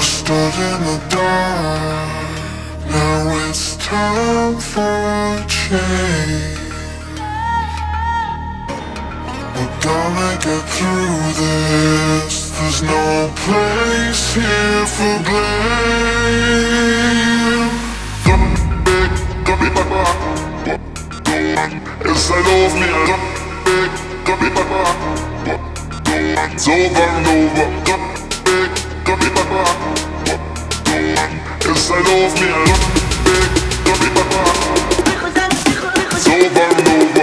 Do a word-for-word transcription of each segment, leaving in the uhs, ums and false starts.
stood in the dark. Now it's time for change. We're gonna get through this. There's no place here for blame. Yes, I love me, I love it. It's over and over. Yes, I love me, I love it. It's over and over.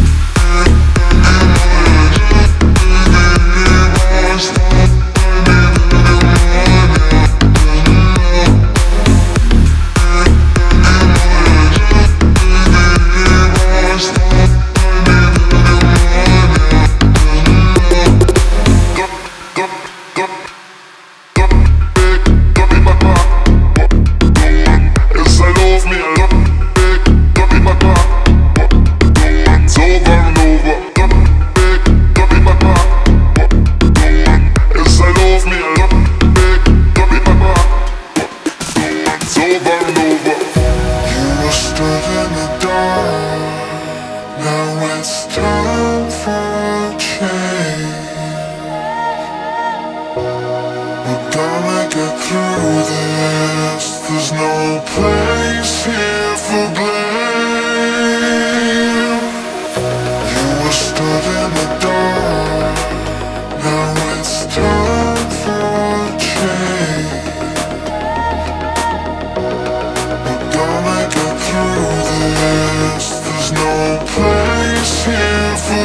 There's no place here for blame. You were stood in the dark. Now it's time for change. We're gonna get through this. There's no place here for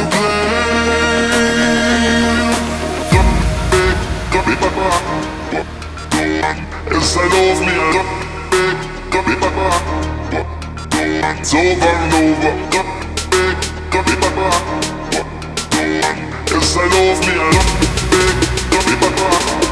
blame. Yes, I love me, I love it. It's over and over. Yes, I love me, I love it.